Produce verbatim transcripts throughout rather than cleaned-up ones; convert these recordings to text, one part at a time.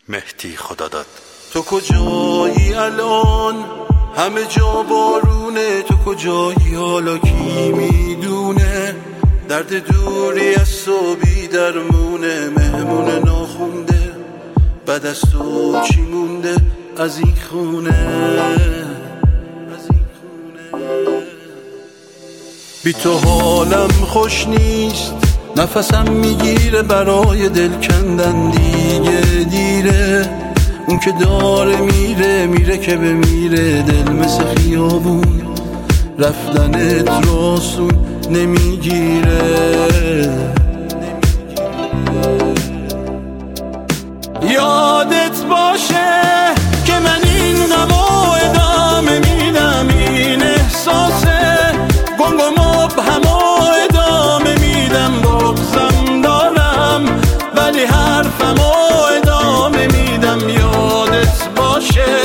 مهدی خداداد. تو کجایی الان؟ همه جا بارونه. تو کجایی حالا کی میدونه؟ درد دوری از تو بی درمونه. مهمون ناخونده بعد از تو چی مونده از این خونه؟ بی تو حالم خوش نیست، نفسم میگیره برای دل کندن دیگه دیره. اون که داره میره میره که بمیره. دل مثل خیابون رفتنت رو آسون نمیگیره. یادت باشه که من این غمو ادامه میدم. این احساسه گنگ و مبهم و ادامه میدم. بغضم دارم ولی حرفمو ادامه میدم. یادت باشه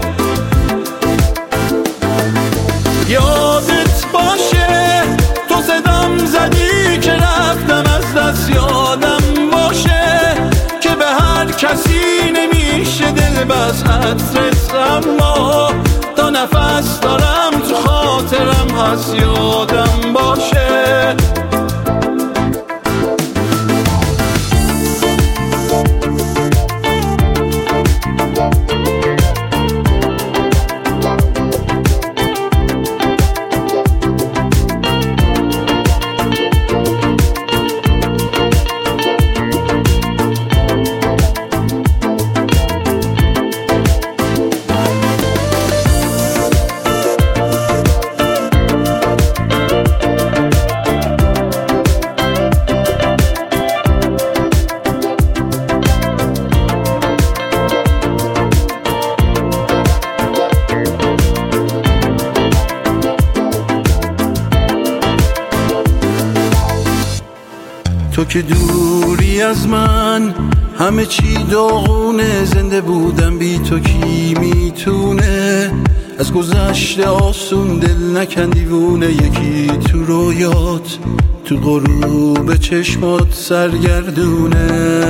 یادت باشه تو صدام زدی که رفتم از دست. یادم باشه که به هر کسی نمیشه دل بس عطرت، اما تا نفس دارم تو خاطرم هست. یادم باشه تو که دوری از من همه چی داغونه. زنده بودم بی تو کی میتونه؟ از گذشته آسون دل نکن دیوونه. یکی تو رویات تو غروب چشمات سرگردونه.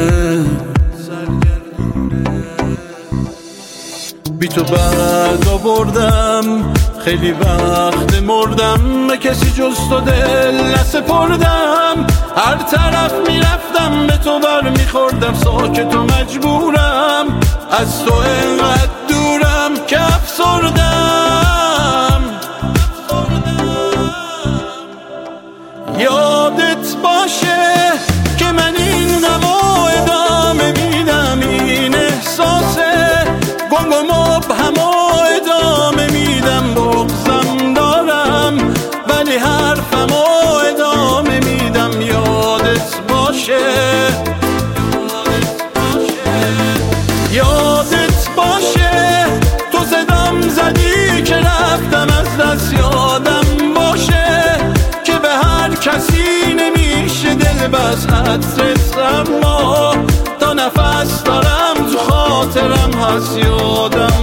بی تو بعد آوردم خیلی وقت مردم. به کسی جز تو دل نسپردم. هر طرف میرفتم به تو بر میخوردم. ساکت و مجبورم از تو انقدر دورم که افسردم. یادت باشه که من این غمو ادامه میدم. این احساسه گنگ و مبهم و ادامه میدم. بغضم دارم ولی حرفمو ادامه میدم. یادت باشه یادت باشه تو صدام زدی که رفتم از دست. یادم باشه که به هر کسی نمیشه دل بس عطرت، اما تا نفس دارم تو خاطرم هست. یادم